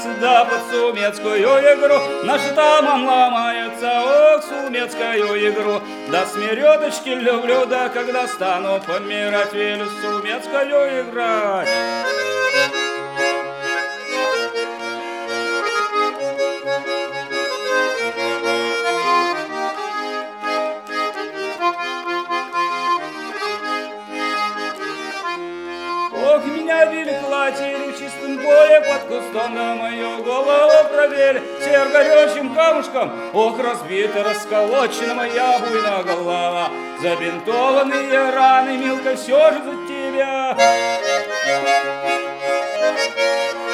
всегда под сумецкую игру. Наши там ломаются, ох, сумецкую игру. Да смереточки люблю, да когда стану помирать, велю сумецкую играть. Ох, меня великла в чистом поле под кустом, да мою голову пробили сер горячим камушком. Ох, разбита, расколочена моя буйная голова, забинтованные раны, милка, все же за тебя.